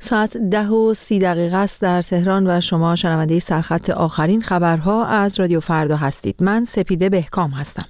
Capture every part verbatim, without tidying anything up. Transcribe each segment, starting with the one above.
ساعت ده و سی دقیقه است در تهران و شما شنونده سرخط آخرین خبرها از رادیو فردا هستید. من سپیده بهکام هستم.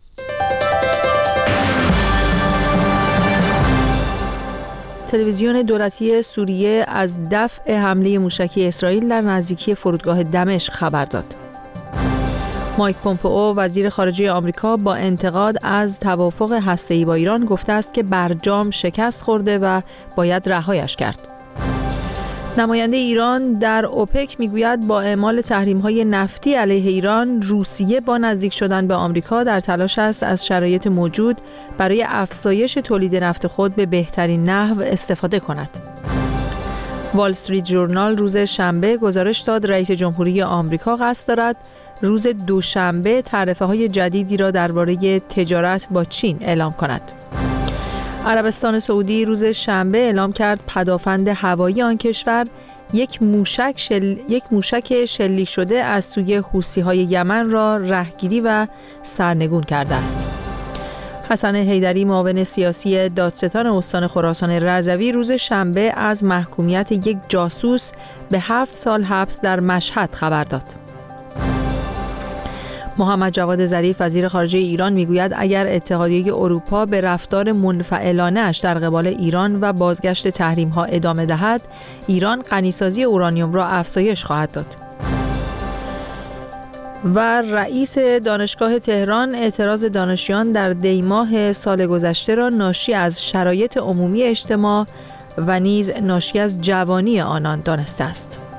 تلویزیون دولتی سوریه از دفع حمله موشکی اسرائیل در نزدیکی فرودگاه دمشق خبر داد. مایک پومپئو وزیر خارجه آمریکا با انتقاد از توافق هسته‌ای با ایران گفته است که برجام شکست خورده و باید رهایش کرد. نماینده ایران در اوپک میگوید با اعمال تحریم‌های نفتی علیه ایران، روسیه با نزدیک شدن به آمریکا در تلاش است از شرایط موجود برای افزایش تولید نفت خود به بهترین نحو استفاده کند. وال استریت ژورنال روز شنبه گزارش داد رئیس جمهوری آمریکا قصد دارد روز دوشنبه تعرفه‌های جدیدی را درباره تجارت با چین اعلام کند. عربستان سعودی روز شنبه اعلام کرد پدافند هوایی آن کشور یک موشک شل... یک موشک شلیک شده از سوی حوثی‌های یمن را رهگیری و سرنگون کرده است. حسن حیدری معاون سیاسی دادستان استان خراسان رضوی روز شنبه از محکومیت یک جاسوس به هفت سال حبس در مشهد خبر داد. محمد جواد ظریف وزیر خارجه ایران میگوید اگر اتحادیه اروپا به رفتار منفعلانه‌اش در قبال ایران و بازگشت تحریم‌ها ادامه دهد، ایران غنیسازی اورانیوم را افزایش خواهد داد. و رئیس دانشگاه تهران اعتراض دانشجویان در دیماه سال گذشته را ناشی از شرایط عمومی اجتماع و نیز ناشی از جوانی آنان دانسته است.